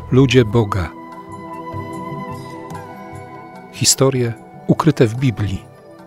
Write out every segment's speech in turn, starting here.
Ludzie Boga. Historie ukryte w Biblii.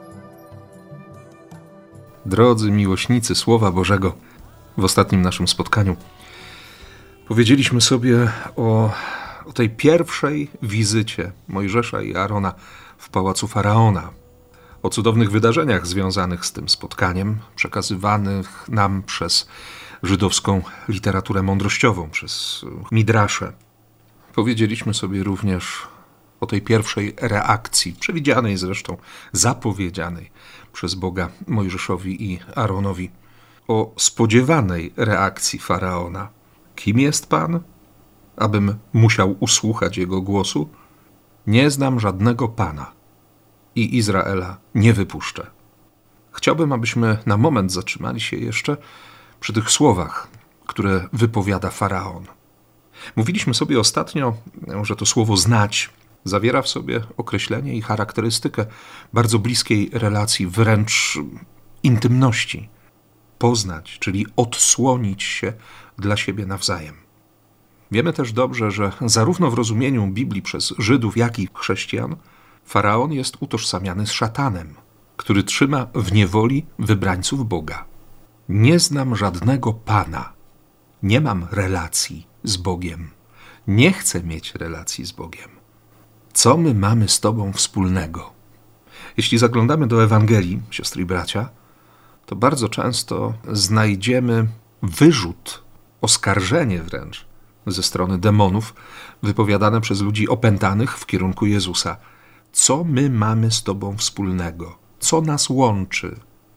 Drodzy miłośnicy Słowa Bożego, w ostatnim naszym spotkaniu powiedzieliśmy sobie o tej pierwszej wizycie Mojżesza i Aarona w pałacu Faraona, o cudownych wydarzeniach związanych z tym spotkaniem, przekazywanych nam przez żydowską literaturę mądrościową, przez midrasze. Powiedzieliśmy sobie również o tej pierwszej reakcji, przewidzianej zresztą, zapowiedzianej przez Boga Mojżeszowi i Aaronowi, o spodziewanej reakcji Faraona. Kim jest Pan, abym musiał usłuchać Jego głosu? Nie znam żadnego Pana i Izraela nie wypuszczę. Chciałbym, abyśmy na moment zatrzymali się jeszcze przy tych słowach, które wypowiada Faraon. Mówiliśmy sobie ostatnio, że to słowo znać zawiera w sobie określenie i charakterystykę bardzo bliskiej relacji, wręcz intymności. Poznać, czyli odsłonić się dla siebie nawzajem. Wiemy też dobrze, że zarówno w rozumieniu Biblii przez Żydów, jak i chrześcijan, Faraon jest utożsamiany z szatanem, który trzyma w niewoli wybrańców Boga. Nie znam żadnego Pana. Nie mam relacji z Bogiem. Nie chcę mieć relacji z Bogiem. Co my mamy z Tobą wspólnego? Jeśli zaglądamy do Ewangelii, siostry i bracia, to bardzo często znajdziemy wyrzut, oskarżenie wręcz ze strony demonów wypowiadane przez ludzi opętanych w kierunku Jezusa. Co my mamy z Tobą wspólnego? Co nas łączy?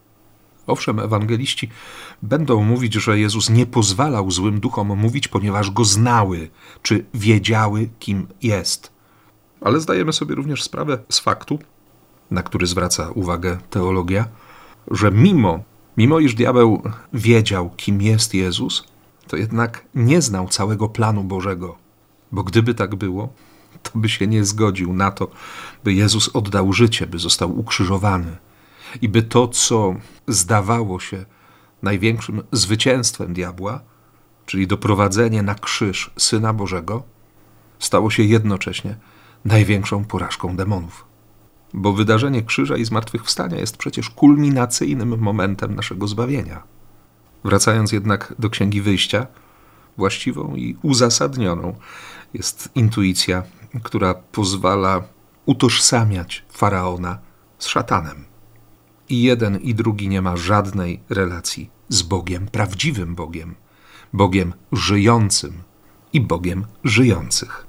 Owszem, ewangeliści będą mówić, że Jezus nie pozwalał złym duchom mówić, ponieważ Go znały, czy wiedziały, kim jest. Ale zdajemy sobie również sprawę z faktu, na który zwraca uwagę teologia, że mimo iż diabeł wiedział, kim jest Jezus, to jednak nie znał całego planu Bożego. Bo gdyby tak było, to by się nie zgodził na to, by Jezus oddał życie, by został ukrzyżowany. I by to, co zdawało się największym zwycięstwem diabła, czyli doprowadzenie na krzyż Syna Bożego, stało się jednocześnie największą porażką demonów. Bo wydarzenie krzyża i zmartwychwstania jest przecież kulminacyjnym momentem naszego zbawienia. Wracając jednak do Księgi Wyjścia, właściwą i uzasadnioną jest intuicja, która pozwala utożsamiać Faraona z szatanem. I jeden, i drugi nie ma żadnej relacji z Bogiem, prawdziwym Bogiem, Bogiem żyjącym i Bogiem żyjących.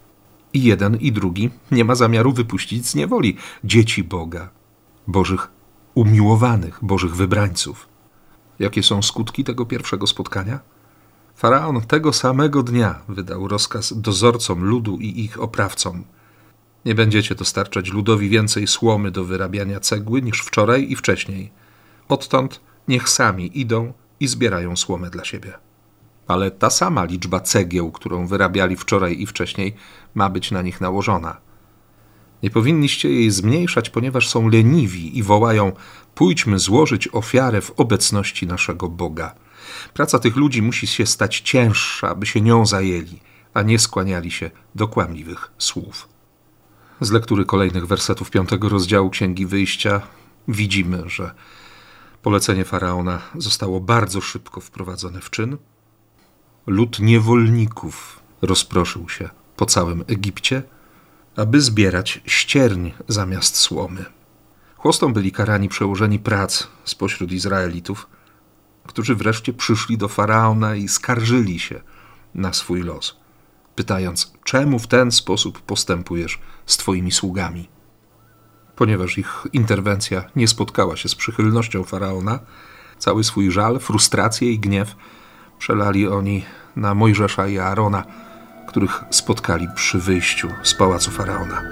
I jeden, i drugi nie ma zamiaru wypuścić z niewoli dzieci Boga, Bożych umiłowanych, Bożych wybrańców. Jakie są skutki tego pierwszego spotkania? Faraon tego samego dnia wydał rozkaz dozorcom ludu i ich oprawcom. Nie będziecie dostarczać ludowi więcej słomy do wyrabiania cegły niż wczoraj i wcześniej. Odtąd niech sami idą i zbierają słomę dla siebie. Ale ta sama liczba cegieł, którą wyrabiali wczoraj i wcześniej, ma być na nich nałożona. Nie powinniście jej zmniejszać, ponieważ są leniwi i wołają: pójdźmy złożyć ofiarę w obecności naszego Boga. Praca tych ludzi musi się stać cięższa, aby się nią zajęli, a nie skłaniali się do kłamliwych słów. Z lektury kolejnych wersetów 5 rozdziału Księgi Wyjścia widzimy, że polecenie Faraona zostało bardzo szybko wprowadzone w czyn. Lud niewolników rozproszył się po całym Egipcie, aby zbierać ścierń zamiast słomy. Chłostą byli karani przełożeni prac spośród Izraelitów, którzy wreszcie przyszli do Faraona i skarżyli się na swój los, pytając: czemu w ten sposób postępujesz z Twoimi sługami? Ponieważ ich interwencja nie spotkała się z przychylnością Faraona, cały swój żal, frustrację i gniew przelali oni na Mojżesza i Aarona, których spotkali przy wyjściu z pałacu Faraona.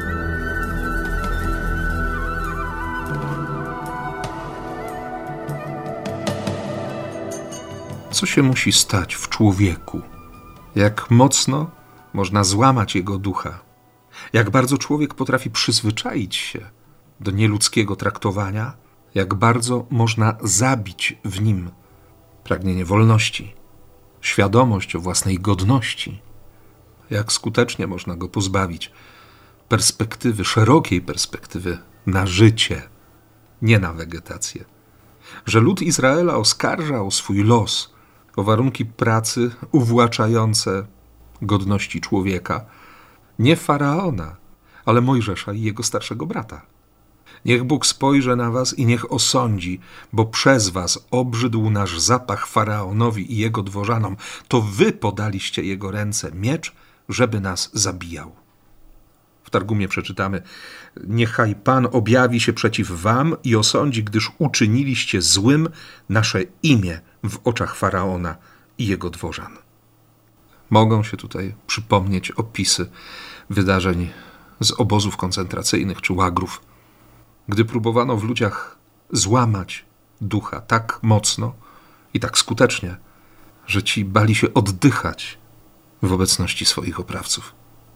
Co się musi stać w człowieku? Jak mocno można złamać jego ducha? Jak bardzo człowiek potrafi przyzwyczaić się do nieludzkiego traktowania? Jak bardzo można zabić w nim pragnienie wolności, świadomość o własnej godności? jak skutecznie można go pozbawić perspektywy, szerokiej perspektywy na życie, nie na wegetację. Że lud Izraela oskarża o swój los, o warunki pracy uwłaczające godności człowieka, nie Faraona, ale Mojżesza i jego starszego brata. Niech Bóg spojrzy na was i niech osądzi, bo przez was obrzydł nasz zapach Faraonowi i jego dworzanom. To wy podaliście jego ręce miecz, żeby nas zabijał. W Targumie przeczytamy: niechaj Pan objawi się przeciw wam i osądzi, gdyż uczyniliście złym nasze imię w oczach Faraona i jego dworzan. Mogą się tutaj przypomnieć opisy wydarzeń z obozów koncentracyjnych czy łagrów, gdy próbowano w ludziach złamać ducha tak mocno i tak skutecznie, że ci bali się oddychać w obecności swoich oprawców.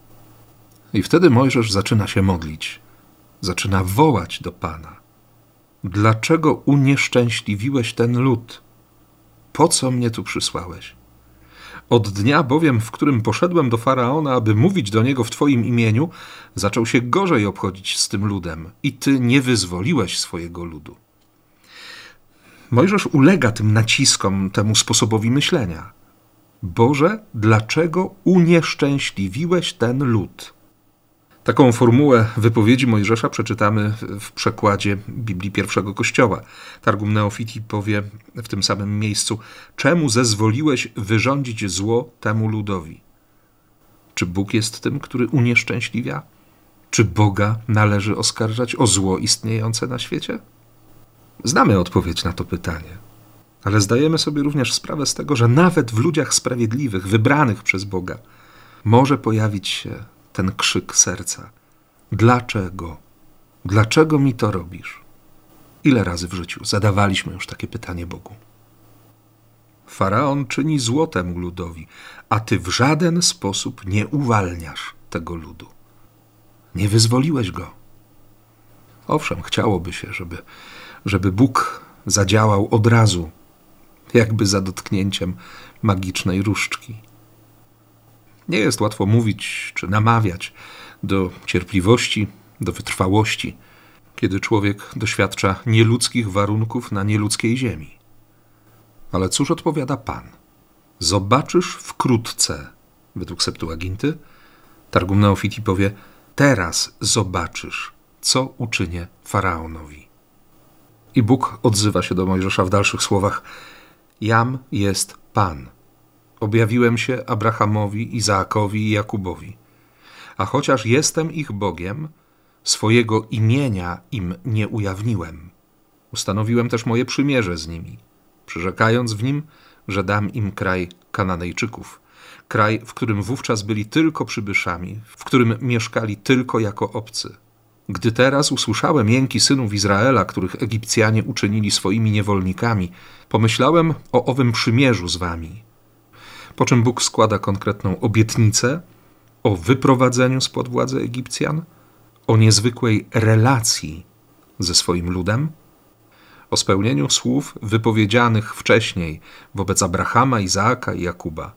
I wtedy Mojżesz zaczyna się modlić, zaczyna wołać do Pana. Dlaczego unieszczęśliwiłeś ten lud? Po co mnie tu przysłałeś? Od dnia bowiem, w którym poszedłem do Faraona, aby mówić do niego w Twoim imieniu, zaczął się gorzej obchodzić z tym ludem i Ty nie wyzwoliłeś swojego ludu. Mojżesz ulega tym naciskom, temu sposobowi myślenia. Boże, dlaczego unieszczęśliwiłeś ten lud? Taką formułę wypowiedzi Mojżesza przeczytamy w przekładzie Biblii Pierwszego Kościoła. Targum Neofiti powie w tym samym miejscu: czemu zezwoliłeś wyrządzić zło temu ludowi? Czy Bóg jest tym, który unieszczęśliwia? Czy Boga należy oskarżać o zło istniejące na świecie? Znamy odpowiedź na to pytanie, ale zdajemy sobie również sprawę z tego, że nawet w ludziach sprawiedliwych, wybranych przez Boga, może pojawić się ten krzyk serca. Dlaczego? Dlaczego mi to robisz? Ile razy w życiu zadawaliśmy już takie pytanie Bogu? Faraon czyni zło temu ludowi, a ty w żaden sposób nie uwalniasz tego ludu. Nie wyzwoliłeś go. Owszem, chciałoby się, żeby Bóg zadziałał od razu, jakby za dotknięciem magicznej różdżki. Nie jest łatwo mówić czy namawiać do cierpliwości, do wytrwałości, kiedy człowiek doświadcza nieludzkich warunków na nieludzkiej ziemi. Ale cóż odpowiada Pan? Zobaczysz wkrótce, według Septuaginty, Targum Neofiti powie: teraz zobaczysz, co uczynię Faraonowi. I Bóg odzywa się do Mojżesza w dalszych słowach: jam jest Pan. Objawiłem się Abrahamowi, Izaakowi i Jakubowi. A chociaż jestem ich Bogiem, swojego imienia im nie ujawniłem. Ustanowiłem też moje przymierze z nimi, przyrzekając w nim, że dam im kraj Kananejczyków, kraj, w którym wówczas byli tylko przybyszami, w którym mieszkali tylko jako obcy. Gdy teraz usłyszałem jęki synów Izraela, których Egipcjanie uczynili swoimi niewolnikami, pomyślałem o owym przymierzu z wami. Po czym Bóg składa konkretną obietnicę o wyprowadzeniu spod władzy Egipcjan, o niezwykłej relacji ze swoim ludem, o spełnieniu słów wypowiedzianych wcześniej wobec Abrahama, Izaaka i Jakuba.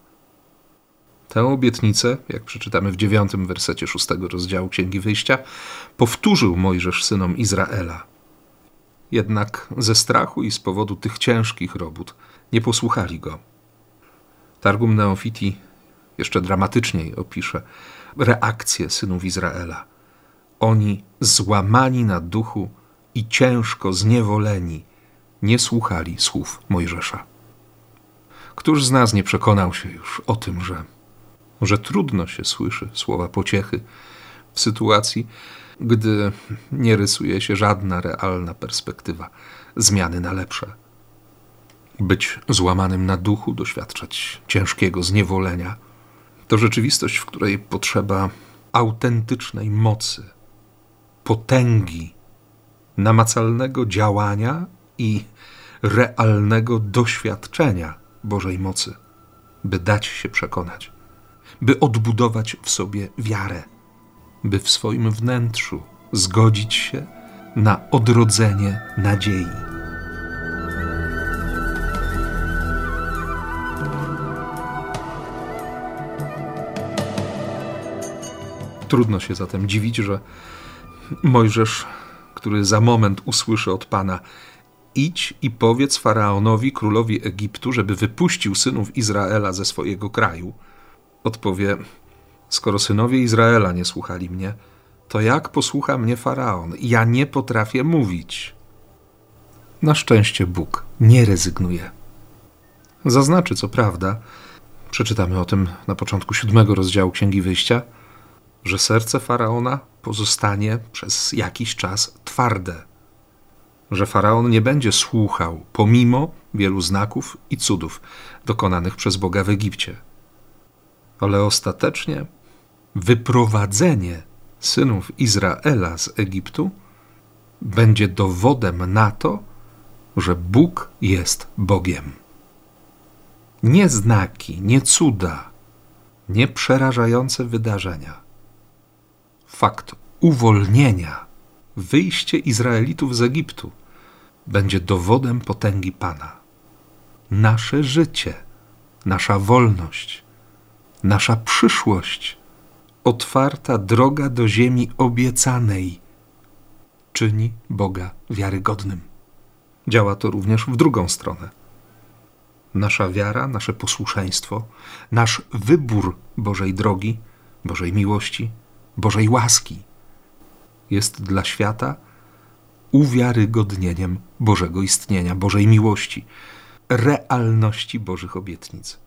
Tę obietnicę, jak przeczytamy w 9 wersecie 6 rozdziału Księgi Wyjścia, powtórzył Mojżesz synom Izraela. Jednak ze strachu i z powodu tych ciężkich robót nie posłuchali go. Targum Neofiti jeszcze dramatyczniej opisze reakcję synów Izraela. Oni, złamani na duchu i ciężko zniewoleni, nie słuchali słów Mojżesza. Któż z nas nie przekonał się już o tym, że trudno się słyszy słowa pociechy w sytuacji, gdy nie rysuje się żadna realna perspektywa zmiany na lepsze. Być złamanym na duchu, doświadczać ciężkiego zniewolenia, to rzeczywistość, w której potrzeba autentycznej mocy, potęgi, namacalnego działania i realnego doświadczenia Bożej mocy, by dać się przekonać, by odbudować w sobie wiarę, by w swoim wnętrzu zgodzić się na odrodzenie nadziei. Trudno się zatem dziwić, że Mojżesz, który za moment usłyszy od Pana: idź i powiedz Faraonowi, królowi Egiptu, żeby wypuścił synów Izraela ze swojego kraju, odpowie: skoro synowie Izraela nie słuchali mnie, to jak posłucha mnie Faraon? Ja nie potrafię mówić. Na szczęście Bóg nie rezygnuje. Zaznaczy, co prawda, przeczytamy o tym na początku 7 rozdziału Księgi Wyjścia, że serce Faraona pozostanie przez jakiś czas twarde, że Faraon nie będzie słuchał pomimo wielu znaków i cudów dokonanych przez Boga w Egipcie. Ale ostatecznie wyprowadzenie synów Izraela z Egiptu będzie dowodem na to, że Bóg jest Bogiem. Nie znaki, nie cuda, nie przerażające wydarzenia. Fakt uwolnienia, wyjście Izraelitów z Egiptu będzie dowodem potęgi Pana. Nasze życie, nasza wolność, nasza przyszłość, otwarta droga do ziemi obiecanej czyni Boga wiarygodnym. Działa to również w drugą stronę. Nasza wiara, nasze posłuszeństwo, nasz wybór Bożej drogi, Bożej miłości, Bożej łaski jest dla świata uwiarygodnieniem Bożego istnienia, Bożej miłości, realności Bożych obietnic.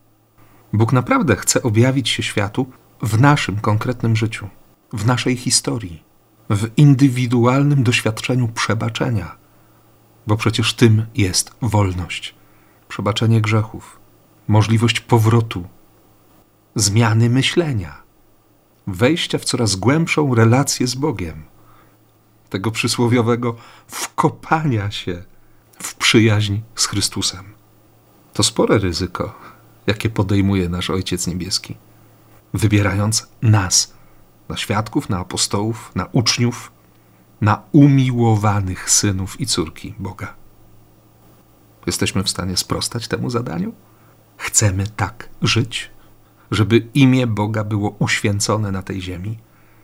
Bóg naprawdę chce objawić się światu w naszym konkretnym życiu, w naszej historii, w indywidualnym doświadczeniu przebaczenia, bo przecież tym jest wolność, przebaczenie grzechów, możliwość powrotu, zmiany myślenia, wejścia w coraz głębszą relację z Bogiem, tego przysłowiowego wkopania się w przyjaźń z Chrystusem. To spore ryzyko, jakie podejmuje nasz Ojciec Niebieski, wybierając nas na świadków, na apostołów, na uczniów, na umiłowanych synów i córki Boga. Jesteśmy w stanie sprostać temu zadaniu? Chcemy tak żyć, żeby imię Boga było uświęcone na tej ziemi?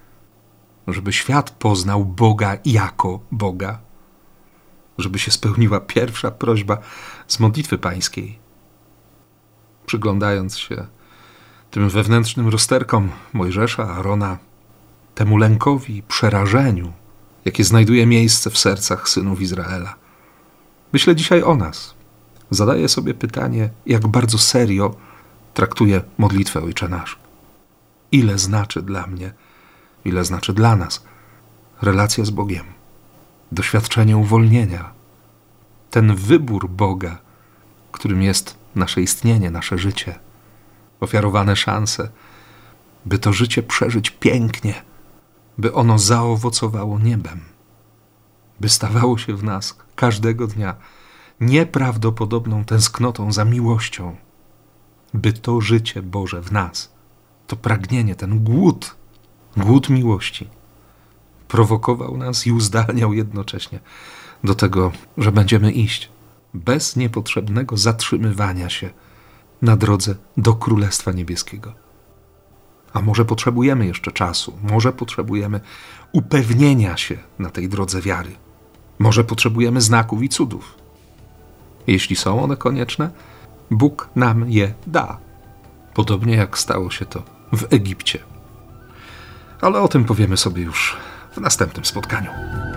Żeby świat poznał Boga jako Boga? Żeby się spełniła pierwsza prośba z modlitwy pańskiej? Przyglądając się tym wewnętrznym rozterkom Mojżesza, Arona, temu lękowi, przerażeniu, jakie znajduje miejsce w sercach synów Izraela. Myślę dzisiaj o nas. Zadaję sobie pytanie, jak bardzo serio traktuję modlitwę Ojcze Nasz. Ile znaczy dla mnie, ile znaczy dla nas relacja z Bogiem, doświadczenie uwolnienia, ten wybór Boga, którym jest nasze istnienie, nasze życie, ofiarowane szanse, by to życie przeżyć pięknie, by ono zaowocowało niebem, by stawało się w nas każdego dnia nieprawdopodobną tęsknotą za miłością, by to życie Boże w nas, to pragnienie, ten głód miłości prowokował nas i uzdalniał jednocześnie do tego, że będziemy iść bez niepotrzebnego zatrzymywania się na drodze do Królestwa Niebieskiego. A może potrzebujemy jeszcze czasu, może potrzebujemy upewnienia się na tej drodze wiary, może potrzebujemy znaków i cudów. Jeśli są one konieczne, Bóg nam je da, podobnie jak stało się to w Egipcie. Ale o tym powiemy sobie już w następnym spotkaniu.